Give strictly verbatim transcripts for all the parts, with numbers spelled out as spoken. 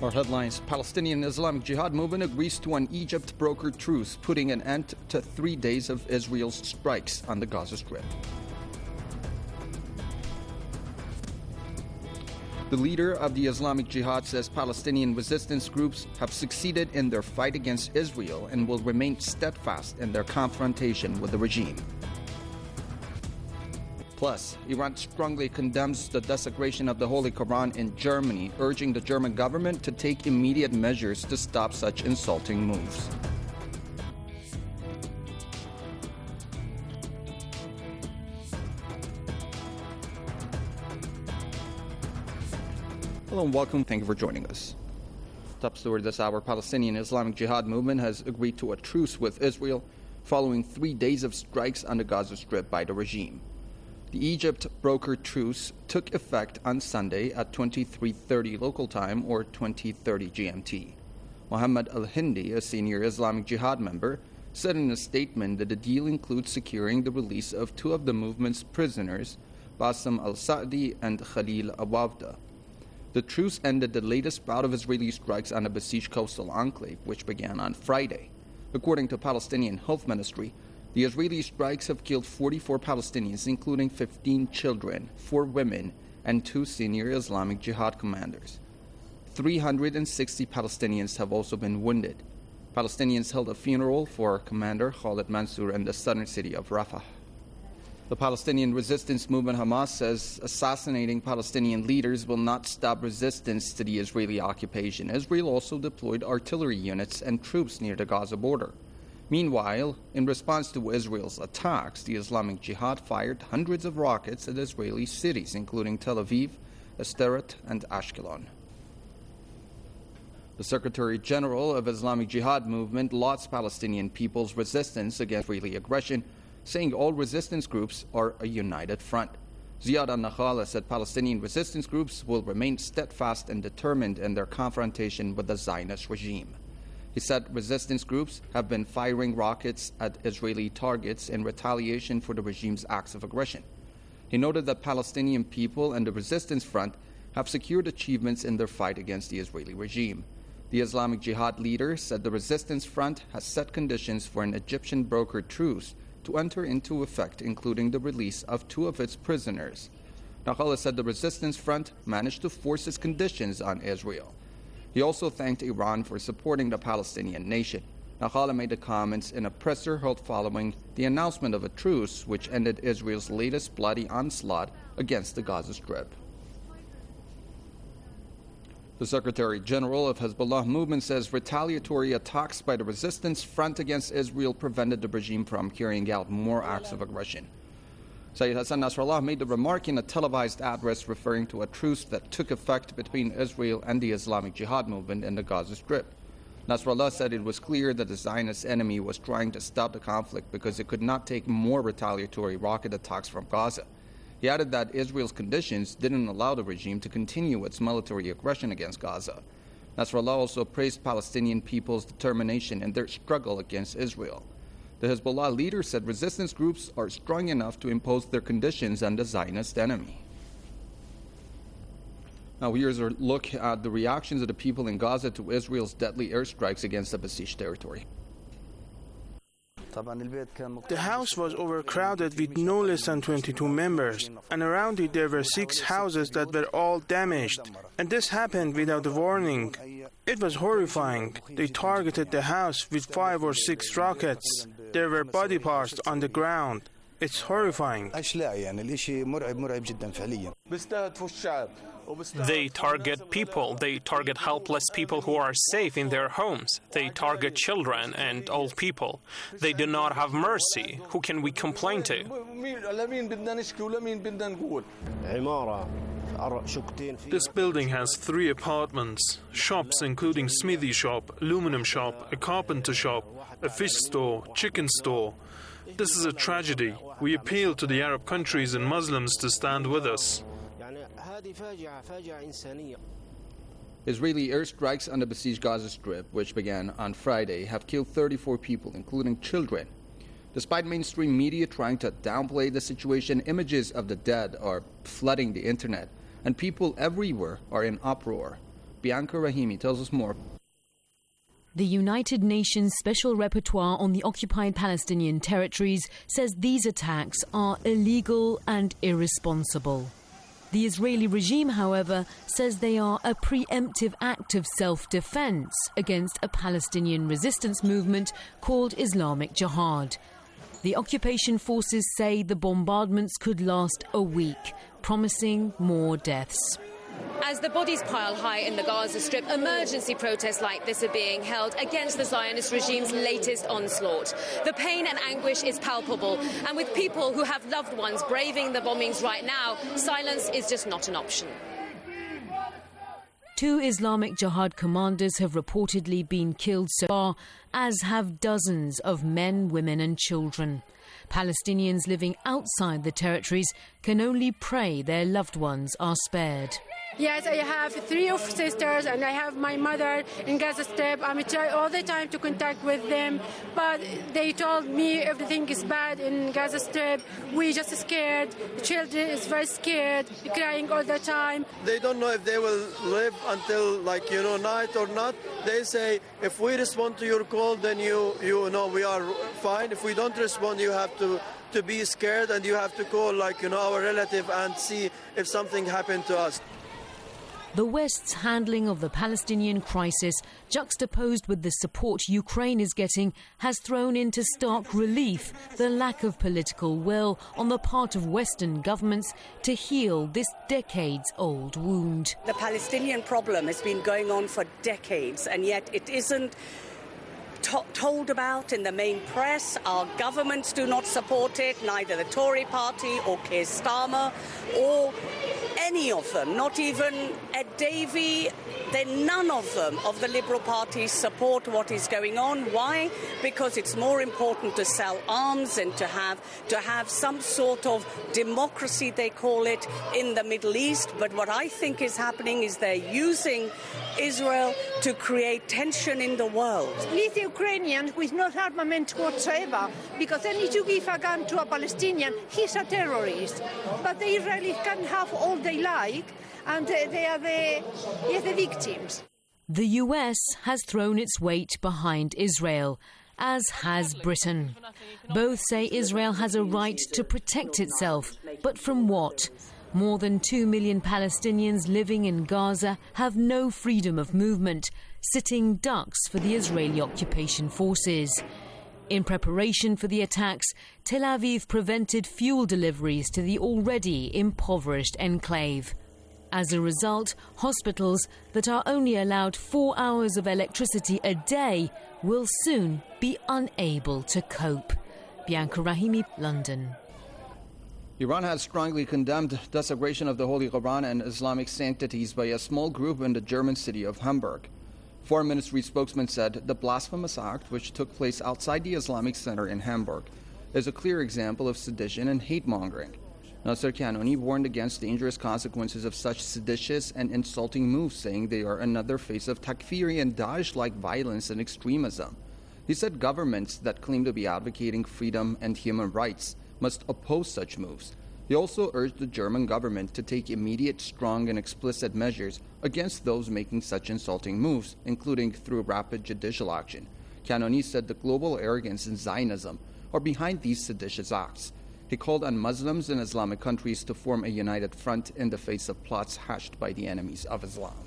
Our headlines: Palestinian Islamic Jihad movement agrees to an Egypt-brokered truce, putting an end to three days of Israel's strikes on the Gaza Strip. The leader of the Islamic Jihad says Palestinian resistance groups have succeeded in their fight against Israel and will remain steadfast in their confrontation with the regime. Plus, Iran strongly condemns the desecration of the Holy Quran in Germany, urging the German government to take immediate measures to stop such insulting moves. Hello and welcome. Thank you for joining us. Top story this hour: Palestinian Islamic Jihad movement has agreed to a truce with Israel following three days of strikes on the Gaza Strip by the regime. The Egypt-brokered truce took effect on Sunday at twenty-three thirty local time or twenty thirty G M T. Mohammed al-Hindi, a senior Islamic Jihad member, said in a statement that the deal includes securing the release of two of the movement's prisoners, Bassem al-Sa'di and Khalil Awavda. The truce ended the latest bout of Israeli strikes on the besieged coastal enclave, which began on Friday. According to Palestinian Health Ministry, the Israeli strikes have killed forty-four Palestinians, including fifteen children, four women, and two senior Islamic Jihad commanders. three hundred sixty Palestinians have also been wounded. Palestinians held a funeral for Commander Khalid Mansour in the southern city of Rafah. The Palestinian resistance movement Hamas says assassinating Palestinian leaders will not stop resistance to the Israeli occupation. Israel also deployed artillery units and troops near the Gaza border. Meanwhile, in response to Israel's attacks, the Islamic Jihad fired hundreds of rockets at Israeli cities, including Tel Aviv, Sderot, and Ashkelon. The Secretary General of Islamic Jihad movement lauds Palestinian people's resistance against Israeli aggression, saying all resistance groups are a united front. Ziad al-Nakhala said Palestinian resistance groups will remain steadfast and determined in their confrontation with the Zionist regime. He said resistance groups have been firing rockets at Israeli targets in retaliation for the regime's acts of aggression. He noted that Palestinian people and the resistance front have secured achievements in their fight against the Israeli regime. The Islamic Jihad leader said the resistance front has set conditions for an Egyptian-brokered truce to enter into effect, including the release of two of its prisoners. Nakhala said the resistance front managed to force its conditions on Israel. He also thanked Iran for supporting the Palestinian nation. Nakhala made the comments in a presser held following the announcement of a truce, which ended Israel's latest bloody onslaught against the Gaza Strip. The Secretary General of Hezbollah movement says retaliatory attacks by the resistance front against Israel prevented the regime from carrying out more acts of aggression. Sayyid Hassan Nasrallah made the remark in a televised address referring to a truce that took effect between Israel and the Islamic Jihad movement in the Gaza Strip. Nasrallah said it was clear that the Zionist enemy was trying to stop the conflict because it could not take more retaliatory rocket attacks from Gaza. He added that Israel's conditions didn't allow the regime to continue its military aggression against Gaza. Nasrallah also praised Palestinian people's determination in their struggle against Israel. The Hezbollah leader said resistance groups are strong enough to impose their conditions on the Zionist enemy. Now here's a look at the reactions of the people in Gaza to Israel's deadly airstrikes against the besieged territory. The house was overcrowded with no less than twenty-two members, and around it there were six houses that were all damaged. And this happened without a warning. It was horrifying. They targeted the house with five or six rockets. There were body parts on the ground. It's horrifying. They target people. They target helpless people who are safe in their homes. They target children and old people. They do not have mercy. Who can we complain to? This building has three apartments, shops including smithy shop, aluminum shop, a carpenter shop, a fish store, chicken store. This is a tragedy. We appeal to the Arab countries and Muslims to stand with us. Israeli airstrikes on the besieged Gaza Strip, which began on Friday, have killed thirty-four people, including children. Despite mainstream media trying to downplay the situation, images of the dead are flooding the internet, and people everywhere are in uproar. Bianca Rahimi tells us more. The United Nations Special Rapporteur on the occupied Palestinian territories says these attacks are illegal and irresponsible. The Israeli regime, however, says they are a preemptive act of self-defense against a Palestinian resistance movement called Islamic Jihad. The occupation forces say the bombardments could last a week, promising more deaths. As the bodies pile high in the Gaza Strip, emergency protests like this are being held against the Zionist regime's latest onslaught. The pain and anguish is palpable, and with people who have loved ones braving the bombings right now, silence is just not an option. Two Islamic Jihad commanders have reportedly been killed so far, as have dozens of men, women and children. Palestinians living outside the territories can only pray their loved ones are spared. Yes, I have three of sisters and I have my mother in Gaza Strip. I'm trying all the time to contact with them, but they told me everything is bad in Gaza Strip. We just scared. The children is very scared, crying all the time. They don't know if they will live until, like, you know, night or not. They say, if we respond to your call, then you, you know, we are fine. If we don't respond, you have to, to be scared and you have to call, like, you know, our relative and see if something happened to us. The West's handling of the Palestinian crisis, juxtaposed with the support Ukraine is getting, has thrown into stark relief the lack of political will on the part of Western governments to heal this decades-old wound. The Palestinian problem has been going on for decades, and yet it isn't To- told about in the main press. Our governments do not support it, neither the Tory party or Keir Starmer or any of them, not even Ed Davey. Then none of them, of the Liberal Party, support what is going on. Why? Because it's more important to sell arms and to have to have some sort of democracy, they call it, in the Middle East. But what I think is happening is they're using Israel to create tension in the world. Leave the Ukrainians with no armament whatsoever, because then if you give a gun to a Palestinian, he's a terrorist. But the Israelis can have all they like, and they are the, yes, the victims. The U S has thrown its weight behind Israel, as has Britain. Both say Israel has a right to protect itself, but from what? More than two million Palestinians living in Gaza have no freedom of movement, sitting ducks for the Israeli occupation forces. In preparation for the attacks, Tel Aviv prevented fuel deliveries to the already impoverished enclave. As a result, hospitals that are only allowed four hours of electricity a day will soon be unable to cope. Bianca Rahimi, London. Iran has strongly condemned desecration of the Holy Quran and Islamic sanctities by a small group in the German city of Hamburg. Foreign Ministry spokesman said the blasphemous act, which took place outside the Islamic Center in Hamburg, is a clear example of sedition and hate-mongering. Nasser Kanoni warned against dangerous consequences of such seditious and insulting moves, saying they are another face of Takfiri and Daesh-like violence and extremism. He said governments that claim to be advocating freedom and human rights must oppose such moves. He also urged the German government to take immediate, strong, and explicit measures against those making such insulting moves, including through rapid judicial action. Kanoni said the global arrogance and Zionism are behind these seditious acts. He called on Muslims in Islamic countries to form a united front in the face of plots hatched by the enemies of Islam.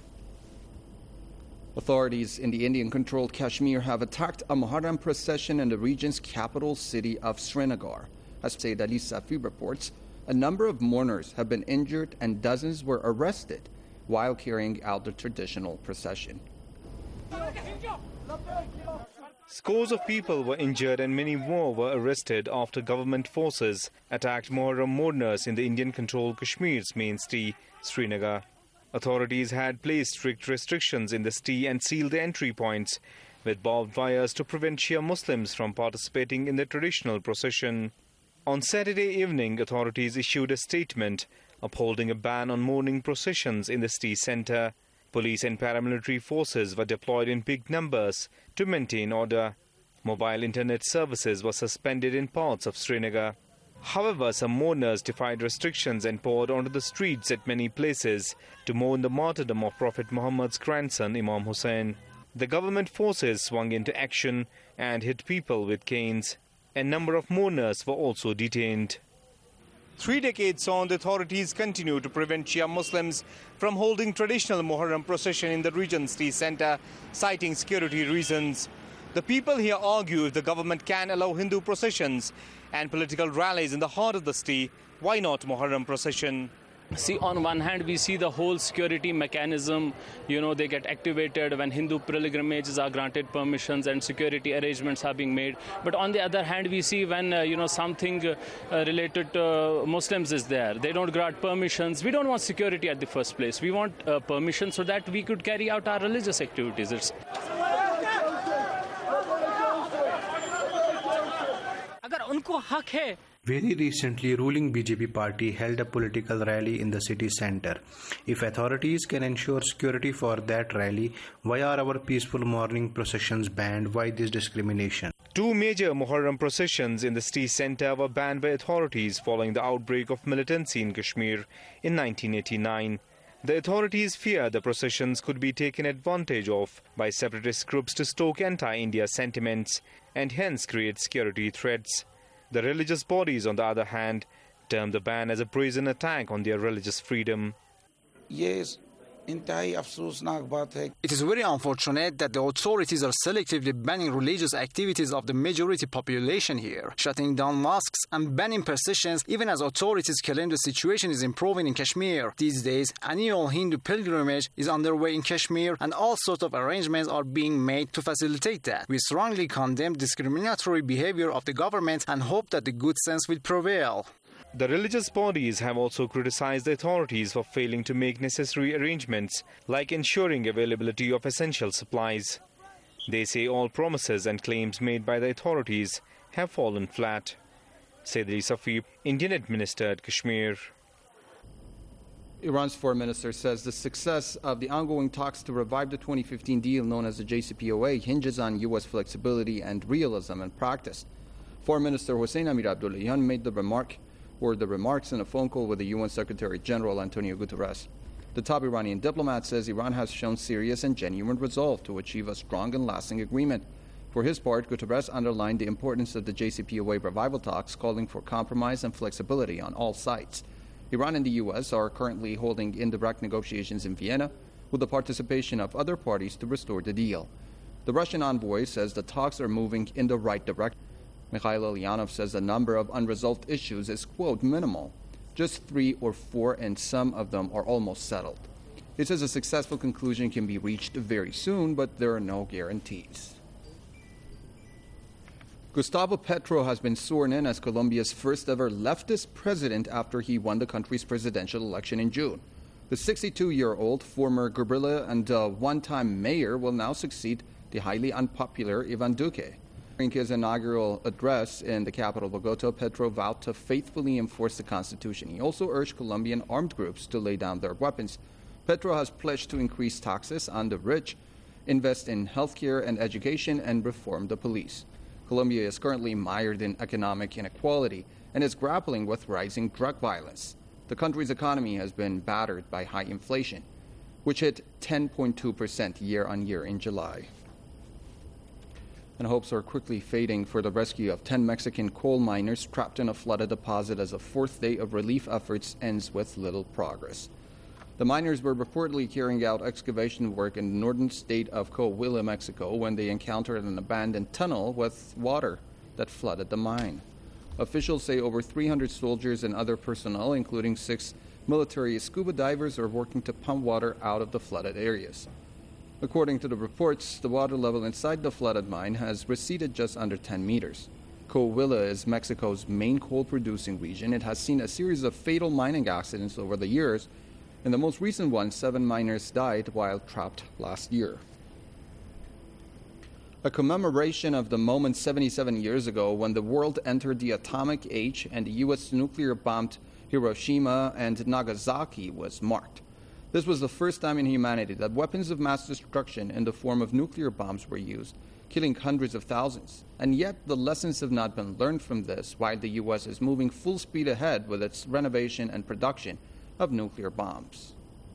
Authorities in the Indian-controlled Kashmir have attacked a Muharram procession in the region's capital city of Srinagar. As Sayyid Ali Safi reports, a number of mourners have been injured and dozens were arrested while carrying out the traditional procession. Scores of people were injured and many more were arrested after government forces attacked Muharram mourners in the Indian-controlled Kashmir's main city, Srinagar. Authorities had placed strict restrictions in the city and sealed the entry points with barbed wires to prevent Shia Muslims from participating in the traditional procession. On Saturday evening, authorities issued a statement upholding a ban on mourning processions in the city centre. Police and paramilitary forces were deployed in big numbers to maintain order. Mobile internet services were suspended in parts of Srinagar. However, some mourners defied restrictions and poured onto the streets at many places to mourn the martyrdom of Prophet Muhammad's grandson, Imam Hussein. The government forces swung into action and hit people with canes. A number of mourners were also detained. Three decades on, the authorities continue to prevent Shia Muslims from holding traditional Muharram procession in the region's tea centre, citing security reasons. The people here argue if the government can allow Hindu processions and political rallies in the heart of the city, why not Muharram procession? See, on one hand, we see the whole security mechanism, you know, they get activated when Hindu pilgrimages are granted permissions and security arrangements are being made. But on the other hand, we see when, uh, you know, something uh, related to Muslims is there, they don't grant permissions. We don't want security at the first place. We want uh, permission so that we could carry out our religious activities. It's Very recently, ruling B J P party held a political rally in the city centre. If authorities can ensure security for that rally, why are our peaceful morning processions banned? Why this discrimination? Two major Muharram processions in the city centre were banned by authorities following the outbreak of militancy in Kashmir in nineteen eighty-nine. The authorities fear the processions could be taken advantage of by separatist groups to stoke anti-India sentiments and hence create security threats. The religious bodies, on the other hand, term the ban as a brazen attack on their religious freedom. Yes. It is very unfortunate that the authorities are selectively banning religious activities of the majority population here, shutting down mosques and banning processions even as authorities claim the situation is improving in Kashmir. These days, annual Hindu pilgrimage is underway in Kashmir and all sorts of arrangements are being made to facilitate that. We strongly condemn discriminatory behavior of the government and hope that the good sense will prevail. The religious bodies have also criticized the authorities for failing to make necessary arrangements, like ensuring availability of essential supplies. They say all promises and claims made by the authorities have fallen flat. Saidri Safi, Indian administered Kashmir. Iran's foreign minister says the success of the ongoing talks to revive the twenty fifteen deal known as the J C P O A hinges on U S flexibility and realism in practice. Foreign Minister Hossein Amir Abdullahian made the remark or the remarks in a phone call with the U N Secretary General Antonio Guterres. The top Iranian diplomat says Iran has shown serious and genuine resolve to achieve a strong and lasting agreement. For his part, Guterres underlined the importance of the J C P O A revival talks, calling for compromise and flexibility on all sides. Iran and the U S are currently holding indirect negotiations in Vienna with the participation of other parties to restore the deal. The Russian envoy says the talks are moving in the right direction. Mikhail Ulyanov says the number of unresolved issues is, quote, minimal. Just three or four, and some of them are almost settled. He says a successful conclusion can be reached very soon, but there are no guarantees. Gustavo Petro has been sworn in as Colombia's first ever leftist president after he won the country's presidential election in June. The sixty-two-year-old former guerrilla and uh, one-time mayor will now succeed the highly unpopular Ivan Duque. During his inaugural address in the capital Bogota, Petro vowed to faithfully enforce the Constitution. He also urged Colombian armed groups to lay down their weapons. Petro has pledged to increase taxes on the rich, invest in healthcare and education, and reform the police. Colombia is currently mired in economic inequality and is grappling with rising drug violence. The country's economy has been battered by high inflation, which hit ten point two percent year on year in July. And hopes are quickly fading for the rescue of ten Mexican coal miners trapped in a flooded deposit as a fourth day of relief efforts ends with little progress. The miners were reportedly carrying out excavation work in the northern state of Coahuila, Mexico, when they encountered an abandoned tunnel with water that flooded the mine. Officials say over three hundred soldiers and other personnel, including six military scuba divers, are working to pump water out of the flooded areas. According to the reports, the water level inside the flooded mine has receded just under ten meters. Coahuila is Mexico's main coal-producing region. It has seen a series of fatal mining accidents over the years. In the most recent one, seven miners died while trapped last year. A commemoration of the moment seventy-seven years ago when the world entered the atomic age and the U S nuclear-bombed Hiroshima and Nagasaki was marked. This was the first time in humanity that weapons of mass destruction in the form of nuclear bombs were used. killing hundreds of thousands. And yet the lessons have not been learned from this, while the U S is moving full speed ahead with its renovation and production of nuclear bombs.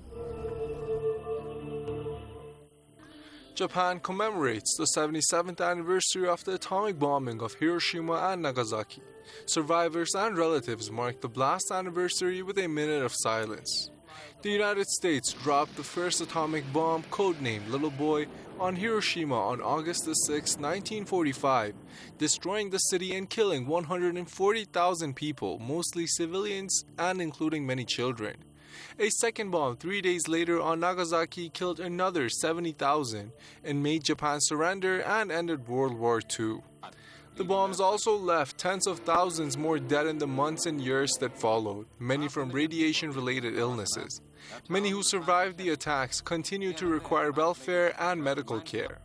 Japan commemorates the seventy-seventh anniversary of the atomic bombing of Hiroshima and Nagasaki. Survivors and relatives mark the blast anniversary with a minute of silence. The United States dropped the first atomic bomb, codenamed Little Boy, on Hiroshima on August the sixth, nineteen forty-five, destroying the city and killing one hundred forty thousand people, mostly civilians and including many children. A second bomb three days later on Nagasaki killed another seventy thousand and made Japan surrender and ended World War Two. The bombs also left tens of thousands more dead in the months and years that followed, many from radiation-related illnesses. Many who survived the attacks continue to require welfare and medical care.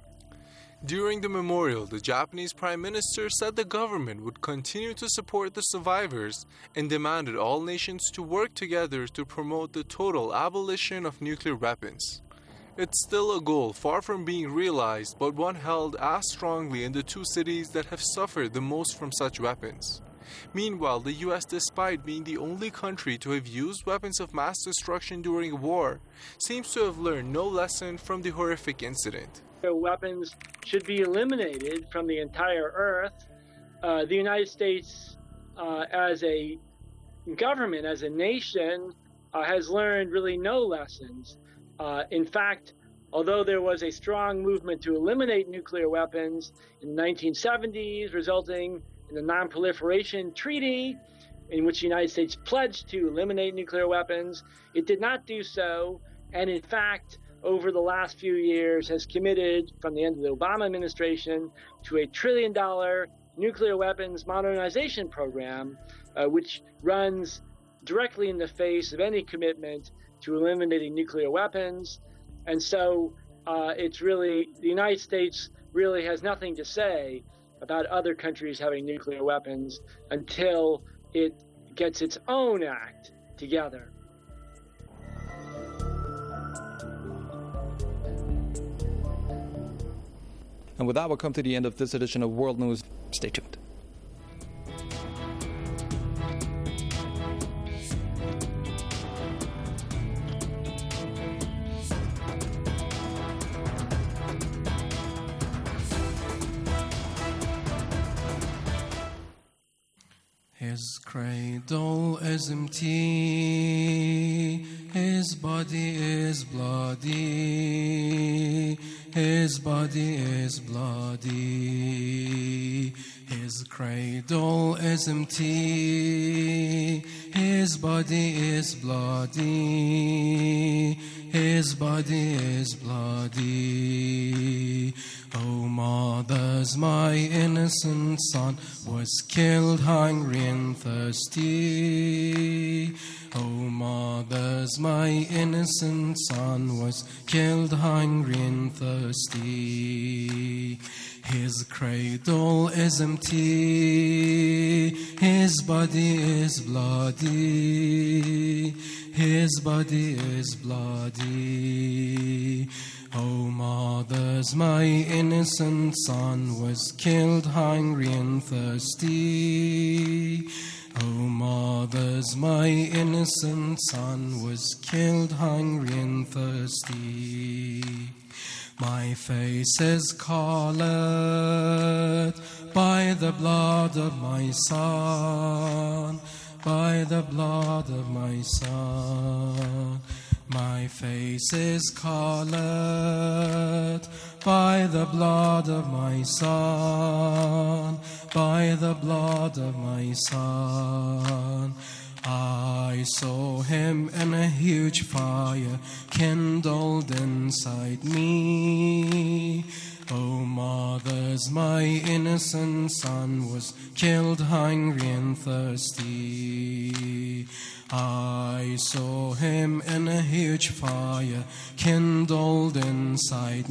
During the memorial, the Japanese Prime Minister said the government would continue to support the survivors and demanded all nations to work together to promote the total abolition of nuclear weapons. It's still a goal far from being realized, but one held as strongly in the two cities that have suffered the most from such weapons. Meanwhile, the U S, despite being the only country to have used weapons of mass destruction during a war, seems to have learned no lesson from the horrific incident. Weapons should be eliminated from the entire earth. Uh, the United States, uh, as a government, as a nation, uh, has learned really no lessons. Uh, in fact, although there was a strong movement to eliminate nuclear weapons in the nineteen seventies, resulting in the Non-Proliferation Treaty, in which the United States pledged to eliminate nuclear weapons, it did not do so, and in fact, over the last few years has committed, from the end of the Obama administration, to a trillion dollar nuclear weapons modernization program, uh, which runs directly in the face of any commitment to eliminating nuclear weapons. And so uh, it's really, the United States really has nothing to say about other countries having nuclear weapons until it gets its own act together. And with that, we'll come to the end of this edition of World News. Stay tuned. His cradle is empty, his body is bloody, his body is bloody. His cradle is empty, his body is bloody, his body is bloody. O mothers, my innocent son was killed hungry and thirsty. O mothers, my innocent son was killed hungry and thirsty. His cradle is empty, his body is bloody, his body is bloody. O mothers, my innocent son was killed hungry and thirsty. O mothers, my innocent son was killed hungry and thirsty. My face is colored by the blood of my son, by the blood of my son. My face is colored by the blood of my son, by the blood of my son. I saw him in a huge fire kindled inside me. O mothers, my innocent son was killed hungry and thirsty. I saw him in a huge fire kindled inside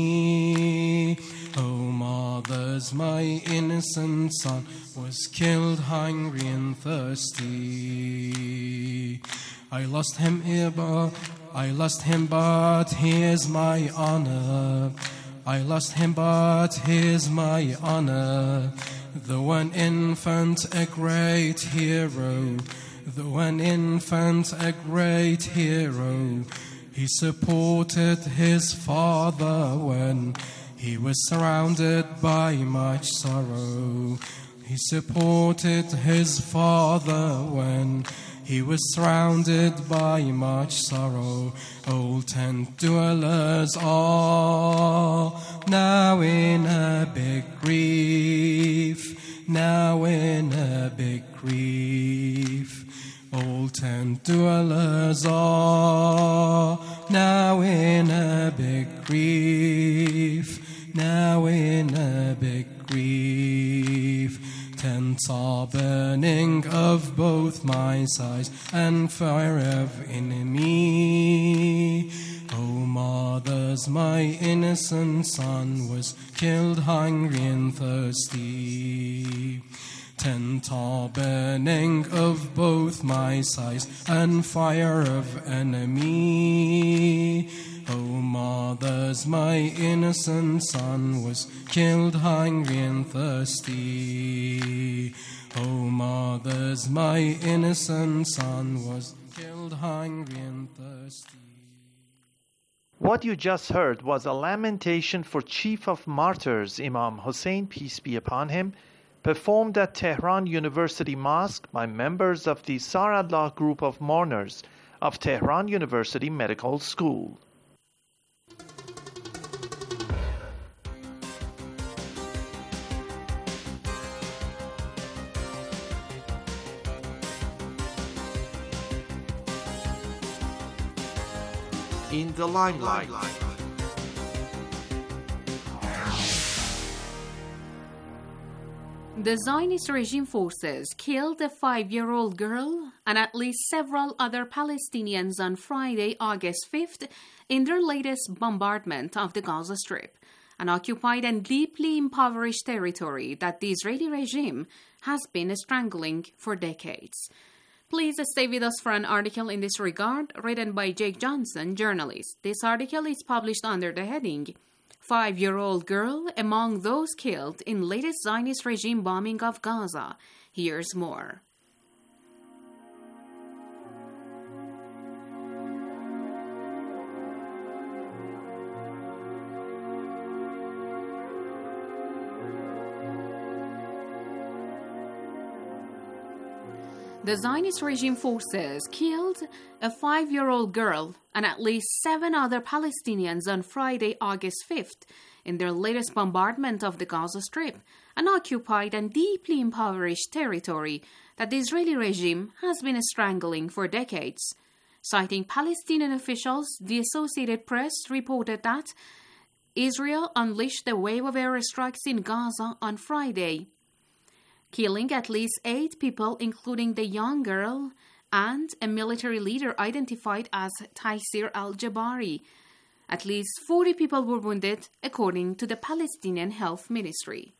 me. O mothers, my innocent son was killed hungry and thirsty. I lost him here, but I lost him, but he is my honor. I lost him, but he's my honor. The one infant, a great hero. The one infant, a great hero. He supported his father when he was surrounded by much sorrow. He supported his father when he was surrounded by much sorrow. Old tent dwellers are now in a big grief, now in a big grief. Old tent dwellers are now in a big grief, now in a big grief. Tents are burning of both my sides, and fire of enemy. O mothers, my innocent son was killed hungry and thirsty. Tent are burning of both my sides, and fire of enemy. O mothers, my innocent son was killed hungry and thirsty. O mothers, my innocent son was killed hungry and thirsty. What you just heard was a lamentation for Chief of Martyrs Imam Hussein, peace be upon him, performed at Tehran University Mosque by members of the Saradullah group of mourners of Tehran University Medical School. In the limelight. The Zionist regime forces killed a five-year-old girl and at least several other Palestinians on Friday, August fifth, in their latest bombardment of the Gaza Strip, an occupied and deeply impoverished territory that the Israeli regime has been strangling for decades. Please stay with us for an article in this regard, written by Jake Johnson, journalist. This article is published under the heading, Five-year-old girl among those killed in latest Zionist regime bombing of Gaza. Here's more. The Zionist regime forces killed a five-year-old girl and at least seven other Palestinians on Friday, August fifth, in their latest bombardment of the Gaza Strip, an occupied and deeply impoverished territory that the Israeli regime has been strangling for decades. Citing Palestinian officials, the Associated Press reported that Israel unleashed a wave of airstrikes in Gaza on Friday, killing at least eight people, including the young girl and a military leader identified as Taysir al-Jabari. At least forty people were wounded, according to the Palestinian Health Ministry.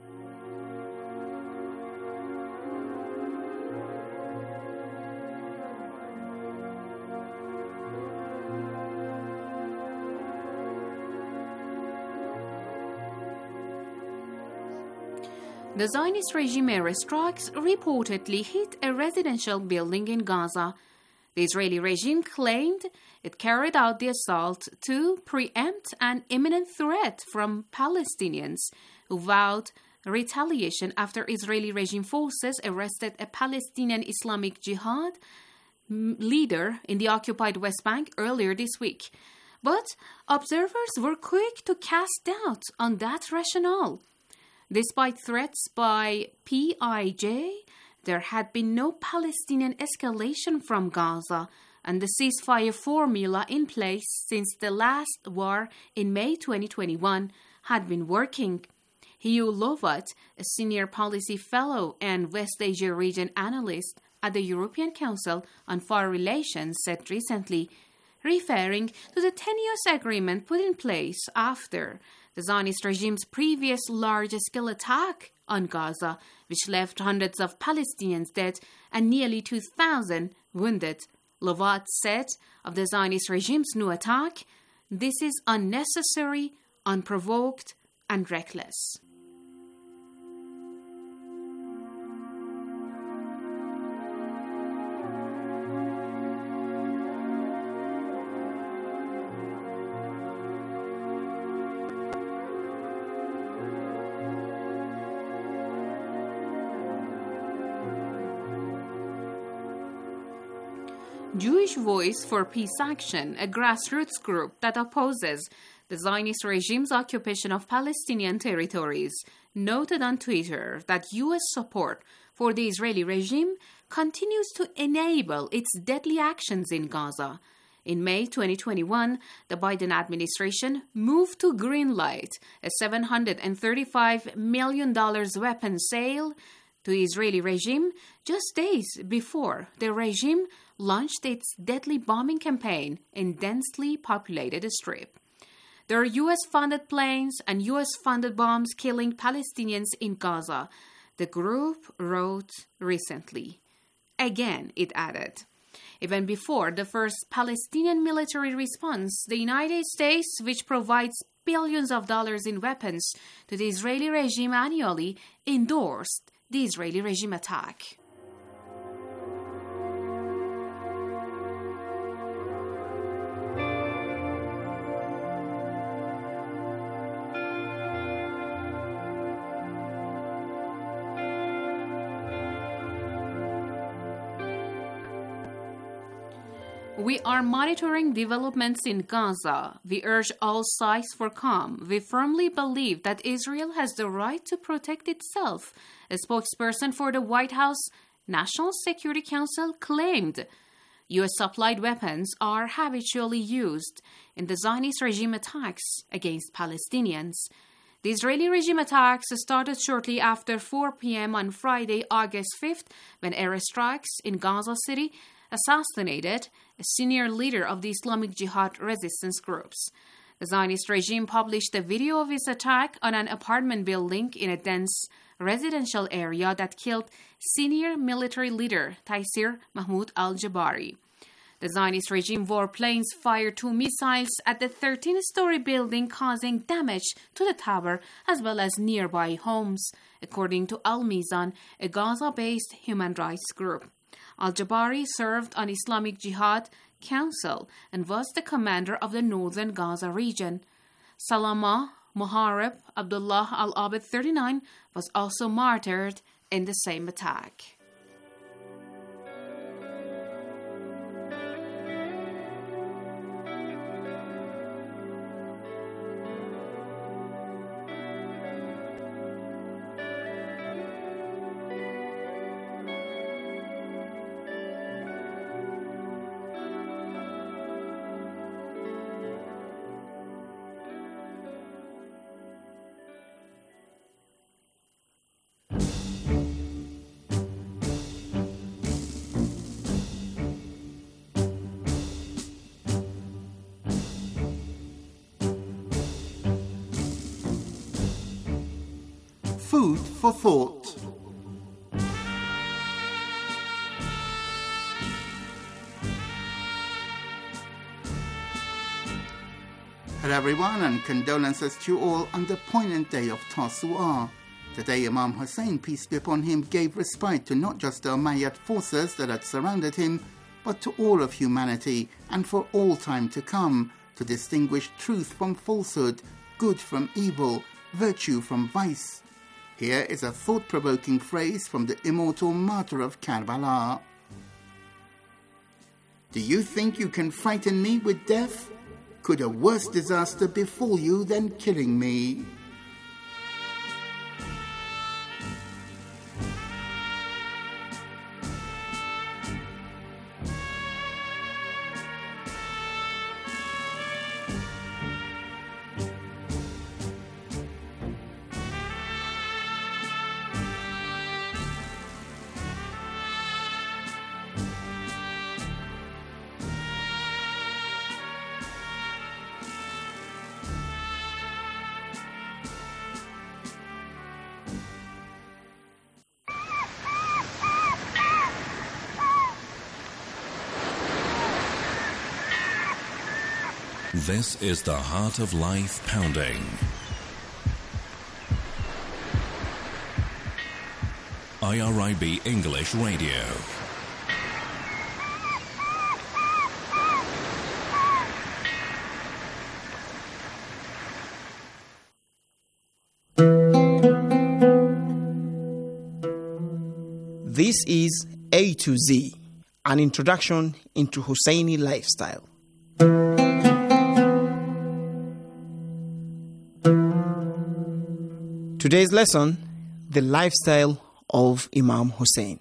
The Zionist regime airstrikes reportedly hit a residential building in Gaza. The Israeli regime claimed it carried out the assault to preempt an imminent threat from Palestinians who vowed retaliation after Israeli regime forces arrested a Palestinian Islamic Jihad leader in the occupied West Bank earlier this week. But observers were quick to cast doubt on that rationale. Despite threats by P I J, there had been no Palestinian escalation from Gaza, and the ceasefire formula in place since the last war in May twenty twenty-one had been working. Hugh Lovat, a senior policy fellow and West Asia region analyst at the European Council on Foreign Relations, said recently, referring to the tenuous agreement put in place after the Zionist regime's previous large-scale attack on Gaza, which left hundreds of Palestinians dead and nearly two thousand wounded. Lovat said of the Zionist regime's new attack, "This is unnecessary, unprovoked, and reckless. Jewish Voice for Peace Action, a grassroots group that opposes the Zionist regime's occupation of Palestinian territories, noted on Twitter that U S support for the Israeli regime continues to enable its deadly actions in Gaza. In May twenty twenty-one, the Biden administration moved to greenlight a seven hundred thirty-five million dollars weapons sale to the Israeli regime just days before the regime launched its deadly bombing campaign in densely populated Strip. There are U S-funded planes and U S-funded bombs killing Palestinians in Gaza, the group wrote recently. Again, it added, even before the first Palestinian military response, the United States, which provides billions of dollars in weapons to the Israeli regime annually, endorsed the Israeli regime attack. We are monitoring developments in Gaza. We urge all sides for calm. We firmly believe that Israel has the right to protect itself, a spokesperson for the White House National Security Council claimed. U S-supplied weapons are habitually used in the Zionist regime attacks against Palestinians. The Israeli regime attacks started shortly after four p.m. on Friday, August fifth, when airstrikes in Gaza City assassinated a senior leader of the Islamic Jihad resistance groups. The Zionist regime published a video of its attack on an apartment building in a dense residential area that killed senior military leader Taysir Mahmoud al-Jabari. The Zionist regime warplanes fired two missiles at the thirteen-story building, causing damage to the tower as well as nearby homes, according to Al-Mizan, a Gaza-based human rights group. Al-Jabari served on Islamic Jihad Council and was the commander of the northern Gaza region. Salama Muharib Abdullah al-Abed, thirty-nine, was also martyred in the same attack. Food for thought. Hello everyone, and condolences to you all on the poignant day of Tasu'ah. Today Imam Hussein, peace be upon him, gave respite to not just the Umayyad forces that had surrounded him, but to all of humanity and for all time to come, to distinguish truth from falsehood, good from evil, virtue from vice. Here is a thought-provoking phrase from the immortal martyr of Karbala. Do you think you can frighten me with death? Could a worse disaster befall you than killing me? This is the Heart of Life Pounding. I R I B English Radio. This is A to Z, an introduction into Husseini lifestyle. Today's lesson, the lifestyle of Imam Hussein.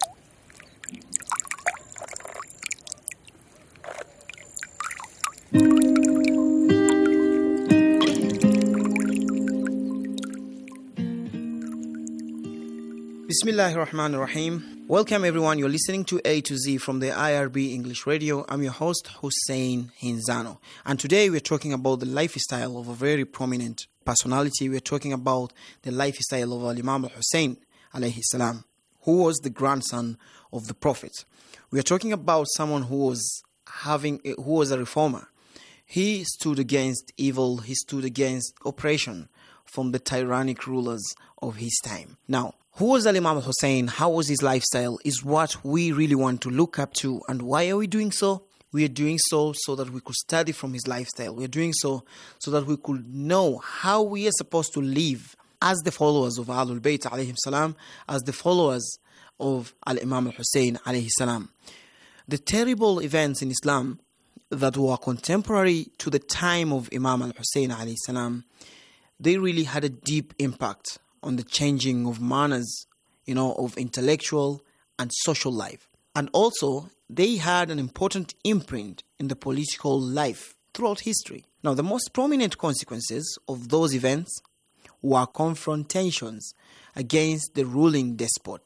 Bismillahir Rahmanir Rahim. Welcome everyone, you're listening to A to Z from the I R B English Radio. I'm your host Hussein Hinzano, and today we're talking about the lifestyle of a very prominent personality. We're talking about the lifestyle of Al-Imam Hussein alayhi salam, who was the grandson of the Prophet. We are talking about someone who was having who was a reformer. He stood against evil, he stood against oppression from the tyrannic rulers of his time. Now, who was Al-Imam Hussein? How was his lifestyle? Is what we really want to look up to. And why are we doing so? We are doing so so that we could study from his lifestyle. We are doing so so that we could know how we are supposed to live as the followers of Ahlul Bayt alayhim salam, as the followers of Al-Imam Hussein alayhi salam. The terrible events in Islam that were contemporary to the time of Imam al-Hussein alayhi salam, they really had a deep impact on the changing of manners, you know, of intellectual and social life. And also, they had an important imprint in the political life throughout history. Now, the most prominent consequences of those events were confrontations against the ruling despot,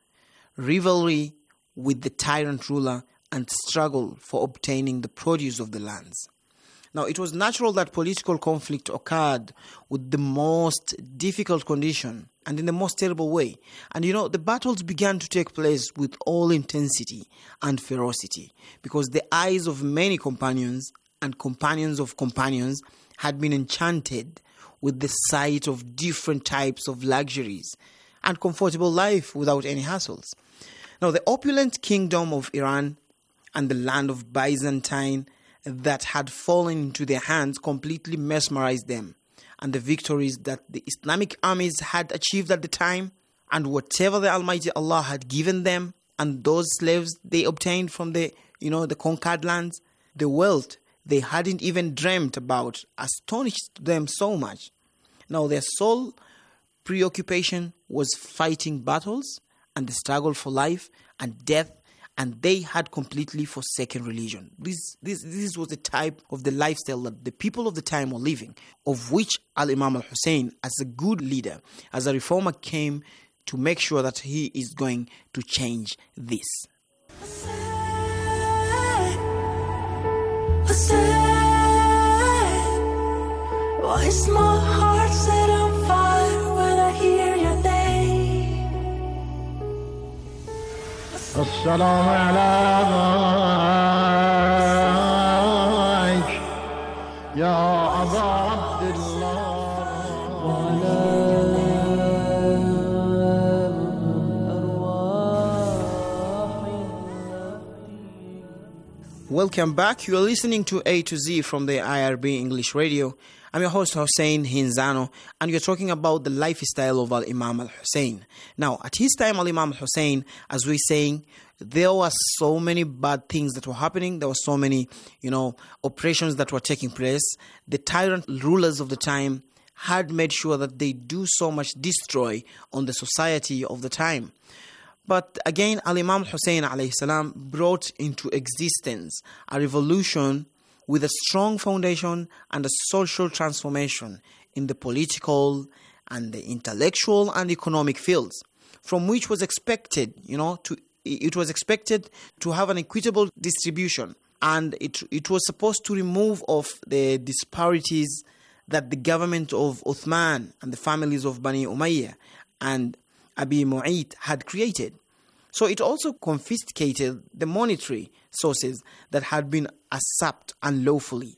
rivalry with the tyrant ruler, and struggle for obtaining the produce of the lands. Now, it was natural that political conflict occurred with the most difficult condition and in the most terrible way. And you know, the battles began to take place with all intensity and ferocity because the eyes of many companions and companions of companions had been enchanted with the sight of different types of luxuries and comfortable life without any hassles. Now, the opulent kingdom of Iran and the land of Byzantine that had fallen into their hands completely mesmerized them, and the victories that the Islamic armies had achieved at the time, and whatever the Almighty Allah had given them, and those slaves they obtained from the, you know, the conquered lands, the wealth they hadn't even dreamt about astonished them so much. Now their sole preoccupation was fighting battles and the struggle for life and death, and they had completely forsaken religion. This, this, this was the type of the lifestyle that the people of the time were living, of which Al-Imam al-Hussein, as a good leader, as a reformer, came to make sure that he is going to change this. Why is my heart set on fire when I hear your name? السلام عليك يا أبا عبد Welcome back. You are listening to A to Z from the I R B English Radio. I'm your host Hussein Hinzano, and we're talking about the lifestyle of Al-Imam al-Hussein. Now, at his time, Al-Imam al-Hussein, as we're saying, there were so many bad things that were happening. There were so many, you know, operations that were taking place. The tyrant rulers of the time had made sure that they do so much destroy on the society of the time. But again, Al-Imam Hussein alayhi salam brought into existence a revolution with a strong foundation and a social transformation in the political and the intellectual and economic fields, from which was expected, you know, to it was expected to have an equitable distribution, and it it was supposed to remove of the disparities that the government of Uthman and the families of Bani Umayyah and Abi Mu'ayt had created. So it also confiscated the monetary sources that had been usurped unlawfully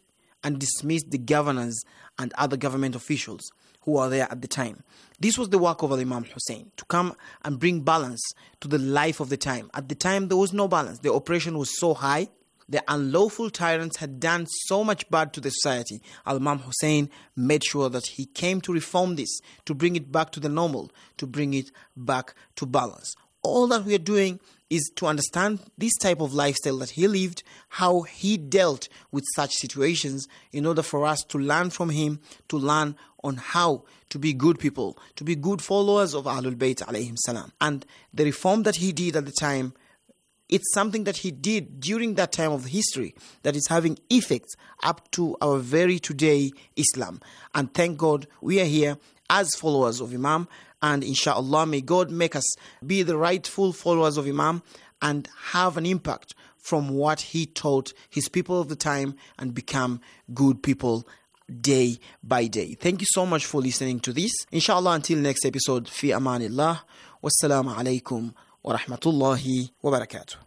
and dismissed the governors and other government officials who were there at the time. This was the work of Imam Hussein, to come and bring balance to the life of the time. At the time, there was no balance. The oppression was so high. The unlawful tyrants had done so much bad to the society. Imam Hussein made sure that he came to reform this, to bring it back to the normal, to bring it back to balance. All that we are doing is to understand this type of lifestyle that he lived, how he dealt with such situations, in order for us to learn from him, to learn on how to be good people, to be good followers of Ahlul Bayt alayhim salam. And the reform that he did at the time, it's something that he did during that time of history that is having effects up to our very today Islam. And thank God we are here as followers of Imam, and inshallah may God make us be the rightful followers of Imam and have an impact from what he taught his people of the time and become good people day by day. Thank you so much for listening to this. Inshallah, until next episode, fi amanillah, wassalamu alaikum wa rahmatullahi wa barakatuh.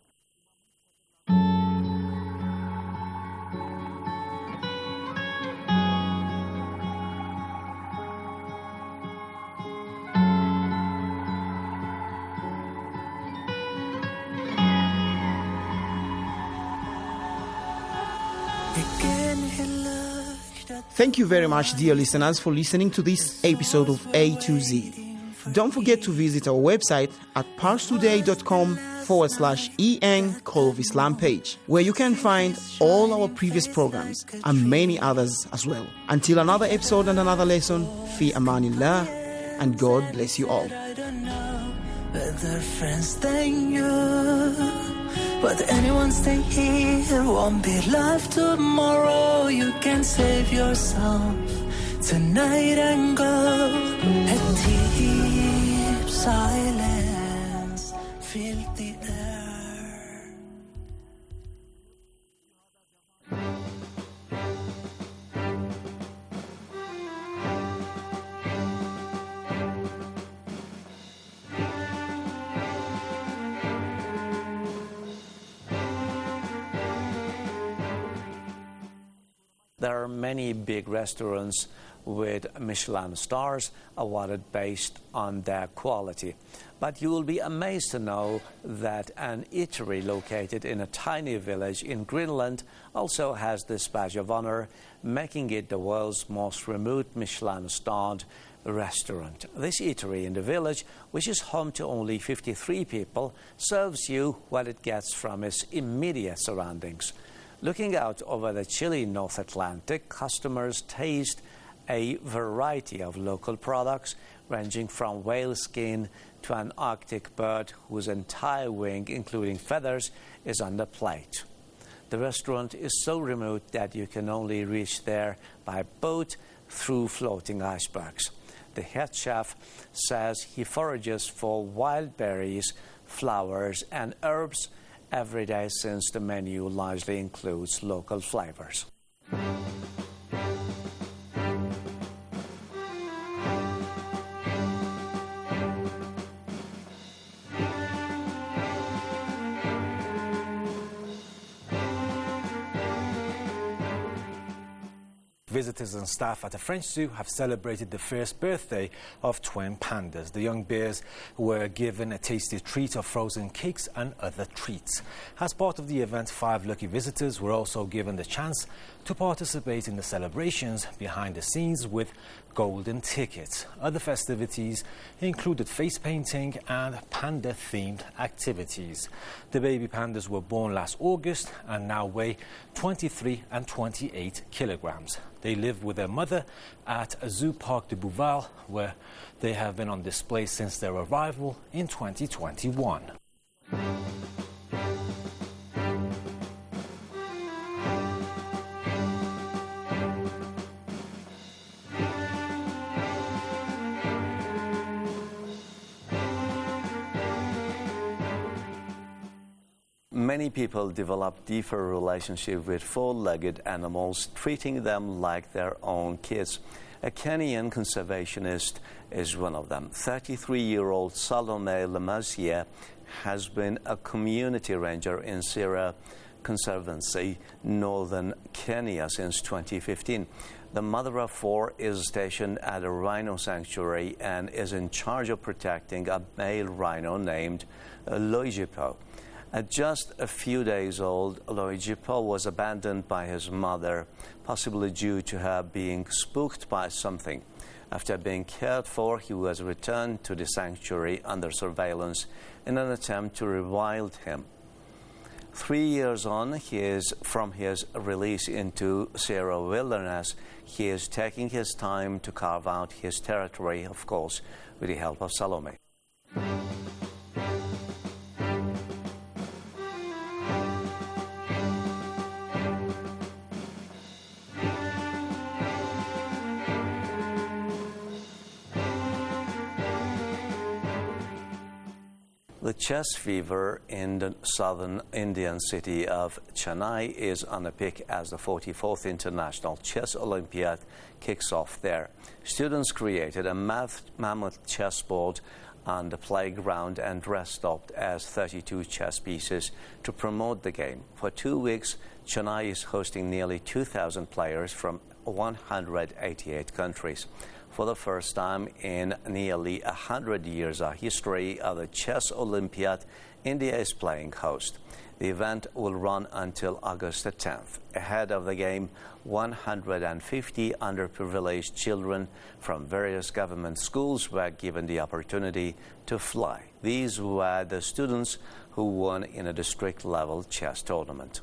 Thank you very much, dear listeners, for listening to this episode of A to Z. Don't forget to visit our website at parstoday.com forward slash en Call of Islam page, where you can find all our previous programs and many others as well. Until another episode and another lesson, fi amanillah, and God bless you all. Better friends than you. But anyone stay here won't be alive tomorrow. You can save yourself tonight and go. A deep silence, feel the air. There are many big restaurants with Michelin stars awarded based on their quality. But you will be amazed to know that an eatery located in a tiny village in Greenland also has this badge of honor, making it the world's most remote Michelin-starred restaurant. This eatery in the village, which is home to only fifty-three people, serves you what it gets from its immediate surroundings. Looking out over the chilly North Atlantic, customers taste a variety of local products, ranging from whale skin to an Arctic bird whose entire wing, including feathers, is on the plate. The restaurant is so remote that you can only reach there by boat through floating icebergs. The head chef says he forages for wild berries, flowers, and herbs every day, since the menu largely includes local flavors. Visitors and staff at a French zoo have celebrated the first birthday of twin pandas. The young bears were given a tasty treat of frozen cakes and other treats. As part of the event, five lucky visitors were also given the chance to participate in the celebrations behind the scenes with golden tickets. Other festivities included face painting and panda-themed activities. The baby pandas were born last August and now weigh twenty-three and twenty-eight kilograms. They live with their mother at Zoo Park de Bouval, where they have been on display since their arrival in twenty twenty-one. Many people develop deeper relationship with four-legged animals, treating them like their own kids. A Kenyan conservationist is one of them. thirty-three-year-old Salome Lemasier has been a community ranger in Syria, Conservancy, northern Kenya, since twenty fifteen. The mother of four is stationed at a rhino sanctuary and is in charge of protecting a male rhino named Loijipo. At just a few days old, Loijipo was abandoned by his mother, possibly due to her being spooked by something. After being cared for, he was returned to the sanctuary under surveillance in an attempt to rewild him. Three years on, he is from his release into Sierra Wilderness. He is taking his time to carve out his territory, of course, with the help of Salome. The chess fever in the southern Indian city of Chennai is on a peak as the forty-fourth International Chess Olympiad kicks off there. Students created a mammoth chessboard on the playground and dressed up as thirty-two chess pieces to promote the game. For two weeks, Chennai is hosting nearly two thousand players from one hundred eighty-eight countries. For the first time in nearly one hundred years of history of the Chess Olympiad, India is playing host. The event will run until August the tenth. Ahead of the game, one hundred fifty underprivileged children from various government schools were given the opportunity to fly. These were the students who won in a district-level chess tournament.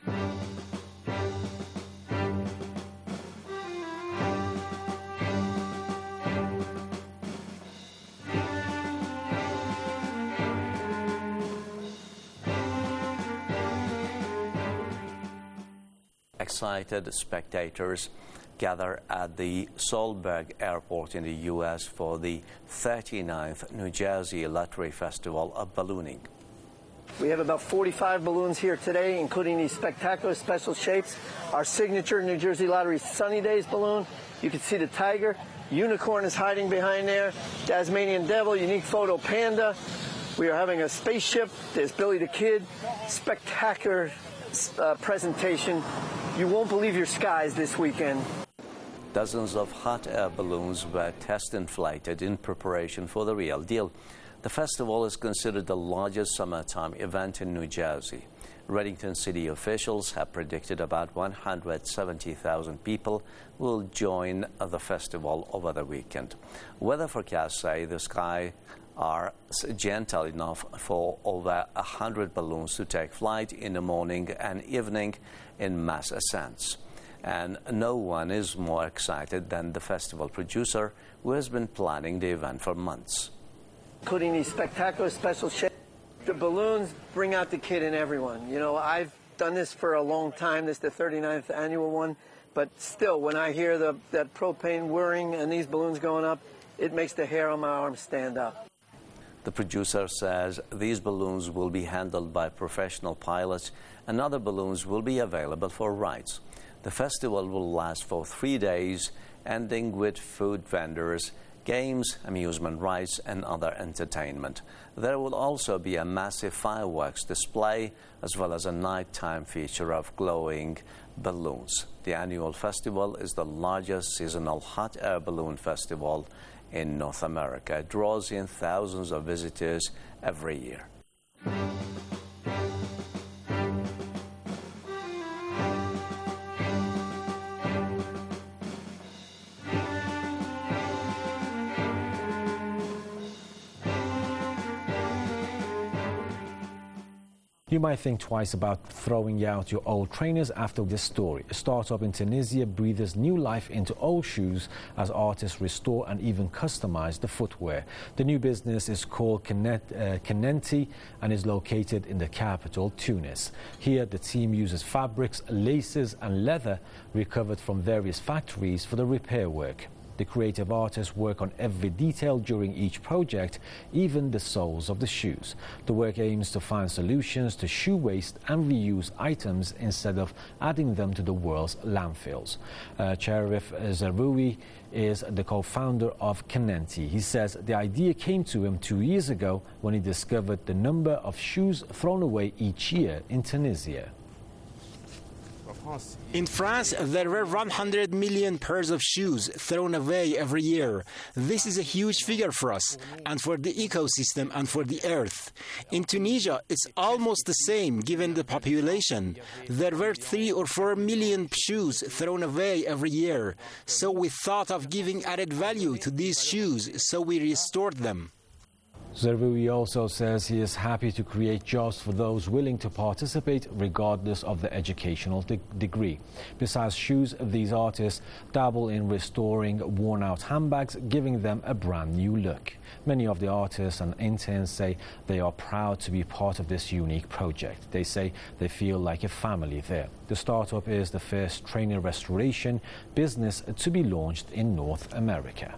Excited spectators gather at the Solberg Airport in the U S for the thirty-ninth New Jersey Lottery Festival of Ballooning. We have about forty-five balloons here today, including these spectacular special shapes. Our signature New Jersey Lottery Sunny Days balloon. You can see the tiger. Unicorn is hiding behind there. Tasmanian Devil, unique photo panda. We are having a spaceship. There's Billy the Kid. Spectacular uh, presentation. You won't believe your skies this weekend. Dozens of hot air balloons were test inflated in preparation for the real deal. The festival is considered the largest summertime event in New Jersey. Reddington city officials have predicted about one hundred seventy thousand people will join the festival over the weekend. Weather forecasts say the sky are gentle enough for over one hundred balloons to take flight in the morning and evening in mass ascents. And no one is more excited than the festival producer, who has been planning the event for months. Including these spectacular special shapes. The balloons bring out the kid in everyone. You know, I've done this for a long time. This is the thirty-ninth annual one. But still, when I hear the, that propane whirring and these balloons going up, it makes the hair on my arm stand up. The producer says these balloons will be handled by professional pilots and other balloons will be available for rides. The festival will last for three days, ending with food vendors, games, amusement rides, and other entertainment. There will also be a massive fireworks display as well as a nighttime feature of glowing balloons. The annual festival is the largest seasonal hot air balloon festival in North America. It draws in thousands of visitors every year. You might think twice about throwing out your old trainers after this story. A startup in Tunisia breathes new life into old shoes as artists restore and even customize the footwear. The new business is called Kenenti and is located in the capital, Tunis. Here, the team uses fabrics, laces and leather recovered from various factories for the repair work. The creative artists work on every detail during each project, even the soles of the shoes. The work aims to find solutions to shoe waste and reuse items instead of adding them to the world's landfills. Uh, Cherif Zaroui is the co-founder of Kenenti. He says the idea came to him two years ago when he discovered the number of shoes thrown away each year in Tunisia. In France, there were one hundred million pairs of shoes thrown away every year. This is a huge figure for us, and for the ecosystem and for the earth. In Tunisia, it's almost the same given the population. There were three or four million shoes thrown away every year. So we thought of giving added value to these shoes, so we restored them. Zerboui also says he is happy to create jobs for those willing to participate regardless of the educational de- degree. Besides shoes, these artists dabble in restoring worn-out handbags, giving them a brand new look. Many of the artists and interns say they are proud to be part of this unique project. They say they feel like a family there. The startup is the first trainer restoration business to be launched in North America.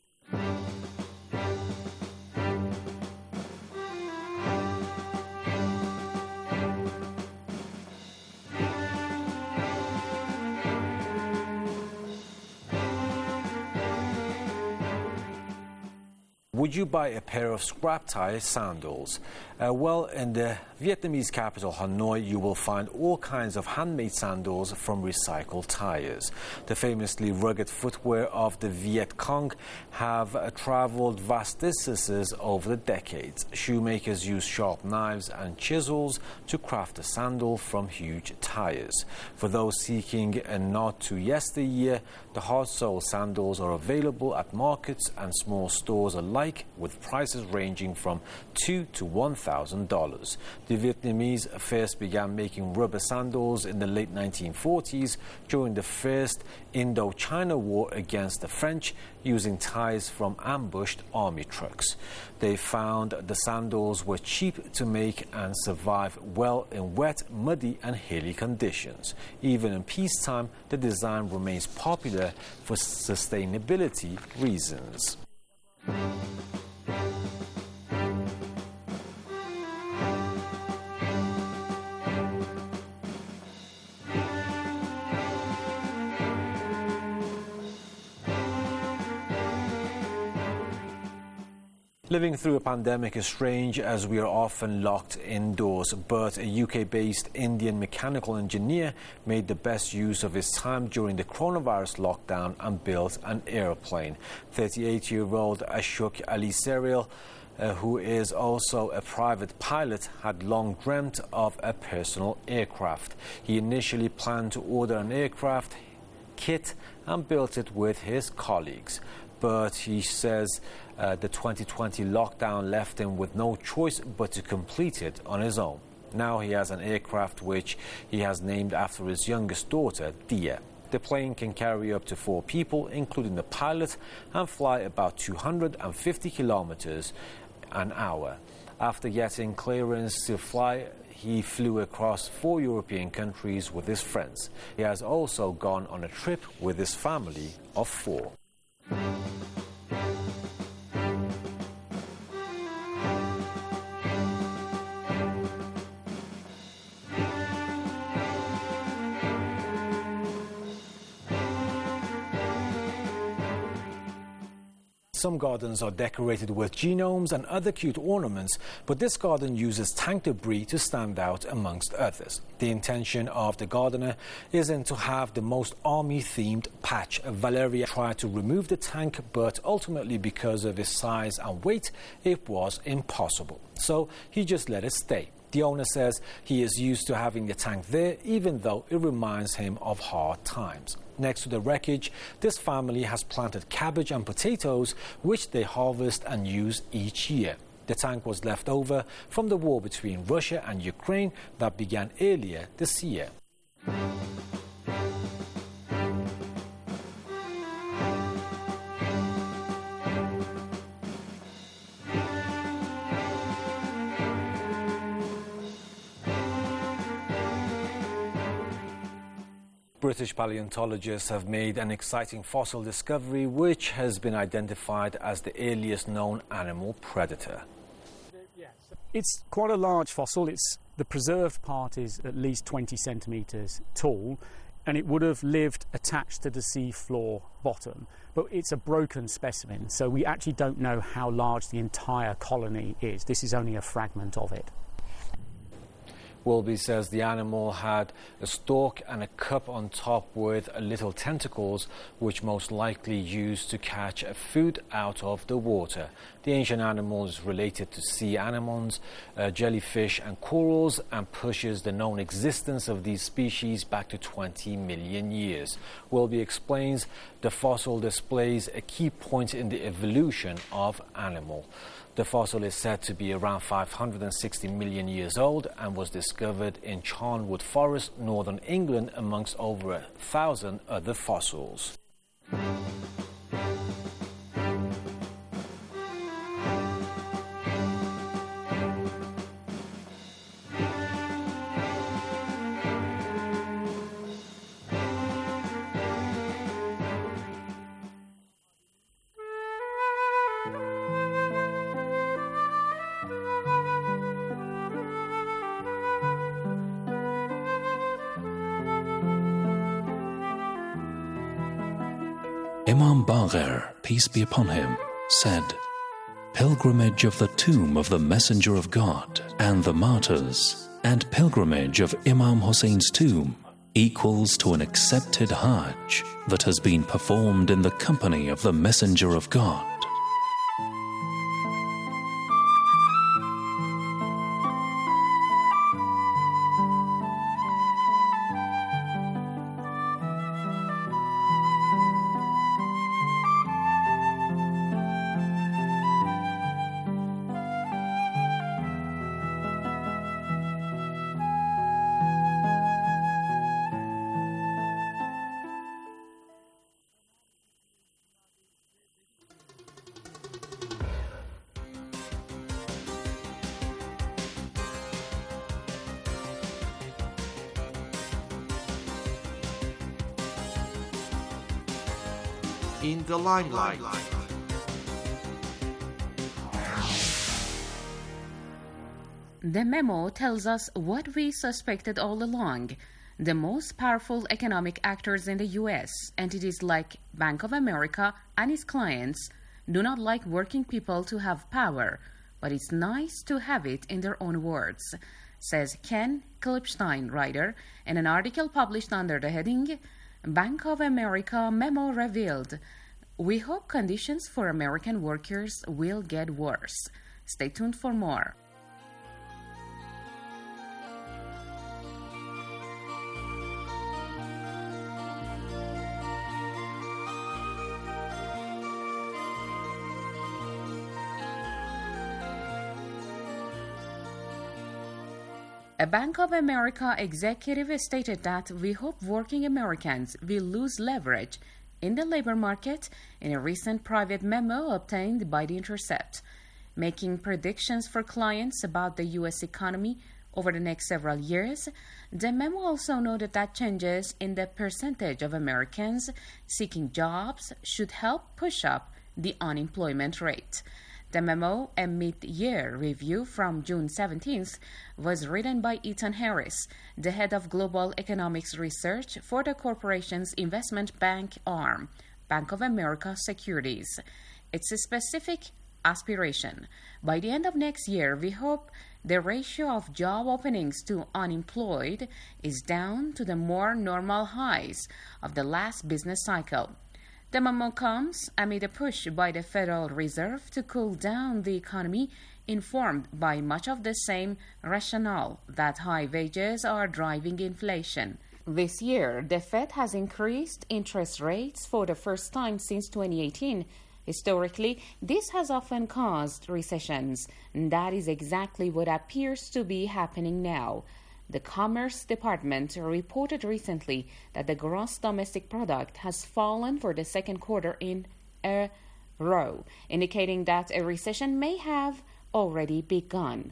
Would you buy a pair of scrap-tire sandals? Uh, well, in the Vietnamese capital, Hanoi, you will find all kinds of handmade sandals from recycled tires. The famously rugged footwear of the Viet Cong have uh, traveled vast distances over the decades. Shoemakers use sharp knives and chisels to craft a sandal from huge tires. For those seeking a nod to yesteryear, the hard-sole sandals are available at markets and small stores alike, with prices ranging from two to one thousand dollars. The Vietnamese first began making rubber sandals in the late nineteen forties during the First Indochina War against the French, using ties from ambushed army trucks. They found the sandals were cheap to make and survive well in wet, muddy and hilly conditions. Even in peacetime, the design remains popular for sustainability reasons. Living through a pandemic is strange, as we are often locked indoors, but a U K-based Indian mechanical engineer made the best use of his time during the coronavirus lockdown and built an airplane. thirty-eight-year-old Ashok Ali Serial, uh, who is also a private pilot, had long dreamt of a personal aircraft. He initially planned to order an aircraft kit and built it with his colleagues. But he says uh, the twenty twenty lockdown left him with no choice but to complete it on his own. Now he has an aircraft which he has named after his youngest daughter, Dia. The plane can carry up to four people, including the pilot, and fly about two hundred fifty kilometers an hour. After getting clearance to fly, he flew across four European countries with his friends. He has also gone on a trip with his family of four. Some gardens are decorated with genomes and other cute ornaments, but this garden uses tank debris to stand out amongst others. The intention of the gardener isn't to have the most army-themed patch. Valeria tried to remove the tank, but ultimately, because of its size and weight, it was impossible. So he just let it stay. The owner says he is used to having the tank there, even though it reminds him of hard times. Next to the wreckage, this family has planted cabbage and potatoes, which they harvest and use each year. The tank was left over from the war between Russia and Ukraine that began earlier this year. British paleontologists have made an exciting fossil discovery which has been identified as the earliest known animal predator. It's quite a large fossil. It's the preserved part is at least twenty centimetres tall, and it would have lived attached to the sea floor bottom. But it's a broken specimen, so we actually don't know how large the entire colony is. This is only a fragment of it. Wilby says the animal had a stalk and a cup on top with little tentacles, which most likely used to catch food out of the water. The ancient animal is related to sea anemones, uh, jellyfish and corals, and pushes the known existence of these species back to twenty million years. Wilby explains the fossil displays a key point in the evolution of animal. The fossil is said to be around five hundred sixty million years old and was discovered in Charnwood Forest, northern England, amongst over a thousand other fossils. Imam Bagher, peace be upon him, said, "Pilgrimage of the tomb of the Messenger of God and the martyrs, and pilgrimage of Imam Hussein's tomb equals to an accepted Hajj that has been performed in the company of the Messenger of God." In the limelight. The memo tells us what we suspected all along. The most powerful economic actors in the U S, entities like Bank of America and its clients, do not like working people to have power, but it's nice to have it in their own words, says Ken Klipstein, writer, in an article published under the heading Bank of America Memo Revealed. We hope conditions for American workers will get worse. Stay tuned for more. A Bank of America executive stated that we hope working Americans will lose leverage in the labor market in a recent private memo obtained by The Intercept, making predictions for clients about the U S economy over the next several years. The memo also noted that changes in the percentage of Americans seeking jobs should help push up the unemployment rate. The memo, a mid-year review from June seventeenth, was written by Ethan Harris, the head of global economics research for the corporation's investment bank arm, Bank of America Securities. It's a specific aspiration. By the end of next year, we hope the ratio of job openings to unemployed is down to the more normal highs of the last business cycle. The memo comes amid a push by the Federal Reserve to cool down the economy, informed by much of the same rationale that high wages are driving inflation. This year, the Fed has increased interest rates for the first time since twenty eighteen. Historically, this has often caused recessions, and that is exactly what appears to be happening now. The Commerce Department reported recently that the gross domestic product has fallen for the second quarter in a row, indicating that a recession may have already begun.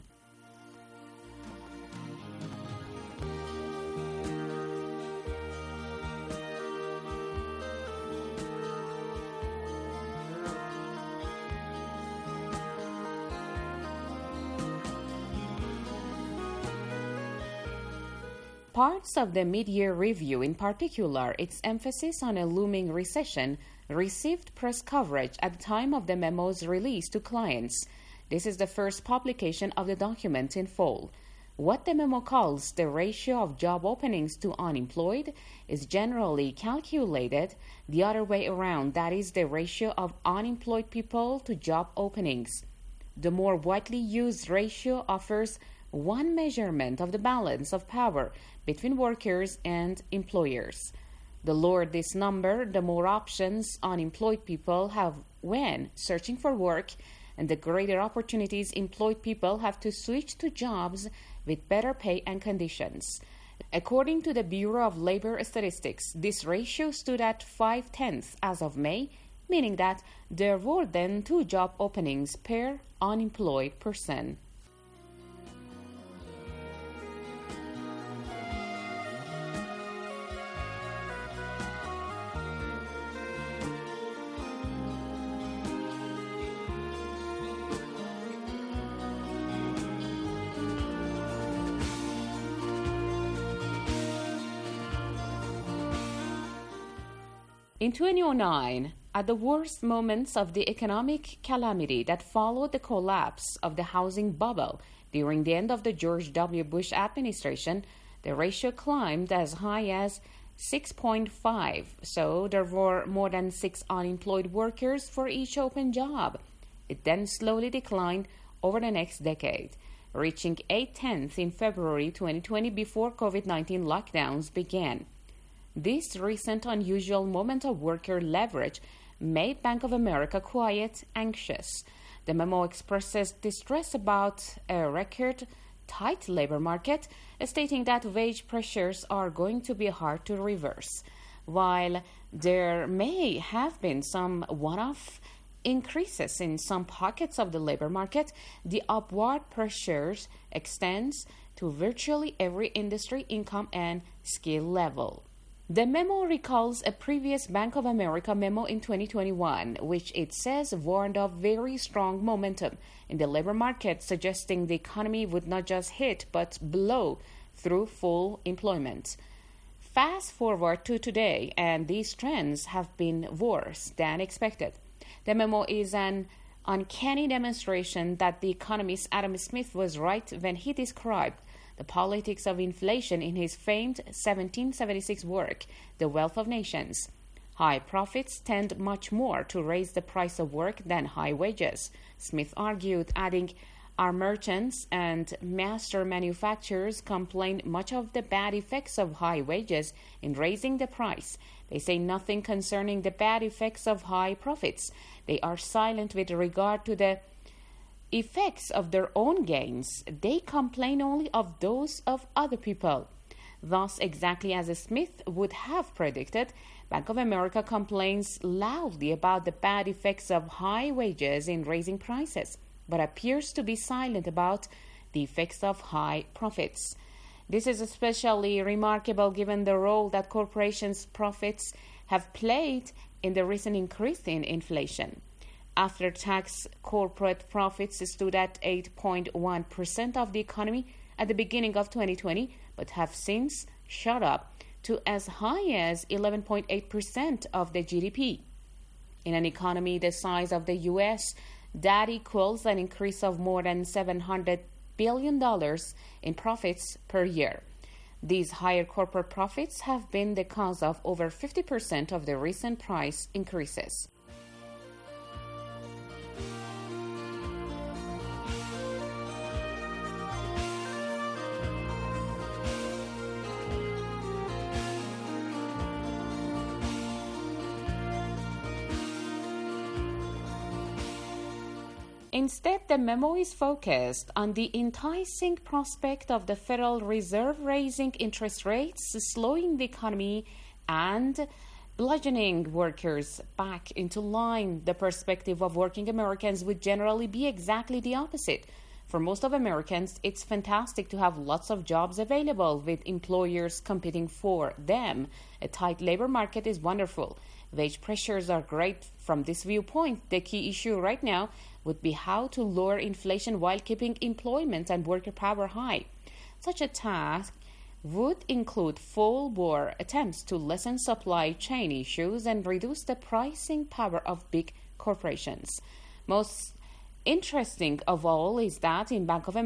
Parts of the mid-year review, in particular its emphasis on a looming recession, received press coverage at the time of the memo's release to clients. This is the first publication of the document in full. What the memo calls the ratio of job openings to unemployed is generally calculated the other way around, that is, the ratio of unemployed people to job openings. The more widely used ratio offers one measurement of the balance of power between workers and employers. The lower this number, the more options unemployed people have when searching for work, and the greater opportunities employed people have to switch to jobs with better pay and conditions. According to the Bureau of Labor Statistics, this ratio stood at five-tenths as of May, meaning that there were then two job openings per unemployed person. In twenty oh nine, at the worst moments of the economic calamity that followed the collapse of the housing bubble during the end of the George W. Bush administration, the ratio climbed as high as six point five, so there were more than six unemployed workers for each open job. It then slowly declined over the next decade, reaching eight-tenths in February twenty twenty before COVID nineteen lockdowns began. This recent unusual moment of worker leverage made Bank of America quiet, anxious. The memo expresses distress about a record tight labor market, stating that wage pressures are going to be hard to reverse. While there may have been some one-off increases in some pockets of the labor market, the upward pressures extends to virtually every industry, income, and skill level. The memo recalls a previous Bank of America memo in twenty twenty-one, which it says warned of very strong momentum in the labor market, suggesting the economy would not just hit but blow through full employment. Fast forward to today, and these trends have been worse than expected. The memo is an uncanny demonstration that the economist Adam Smith was right when he described the politics of inflation in his famed seventeen seventy-six work, The Wealth of Nations. High profits tend much more to raise the price of work than high wages, Smith argued, adding, our merchants and master manufacturers complain much of the bad effects of high wages in raising the price. They say nothing concerning the bad effects of high profits. They are silent with regard to the effects of their own gains. They complain only of those of other people. Thus, exactly as Smith would have predicted, Bank of America complains loudly about the bad effects of high wages in raising prices, but appears to be silent about the effects of high profits. This is especially remarkable given the role that corporations' profits have played in the recent increase in inflation. After-tax corporate profits stood at eight point one percent of the economy at the beginning of twenty twenty, but have since shot up to as high as eleven point eight percent of the G D P. In an economy the size of the U S, that equals an increase of more than seven hundred billion dollars in profits per year. These higher corporate profits have been the cause of over fifty percent of the recent price increases. Instead, the memo is focused on the enticing prospect of the Federal Reserve raising interest rates, slowing the economy, and bludgeoning workers back into line. The perspective of working Americans would generally be exactly the opposite. For most of Americans, it's fantastic to have lots of jobs available with employers competing for them. A tight labor market is wonderful. Wage pressures are great from this viewpoint. The key issue right now would be how to lower inflation while keeping employment and worker power high. Such a task would include full-bore attempts to lessen supply chain issues and reduce the pricing power of big corporations. Most interesting of all is that in Bank of America,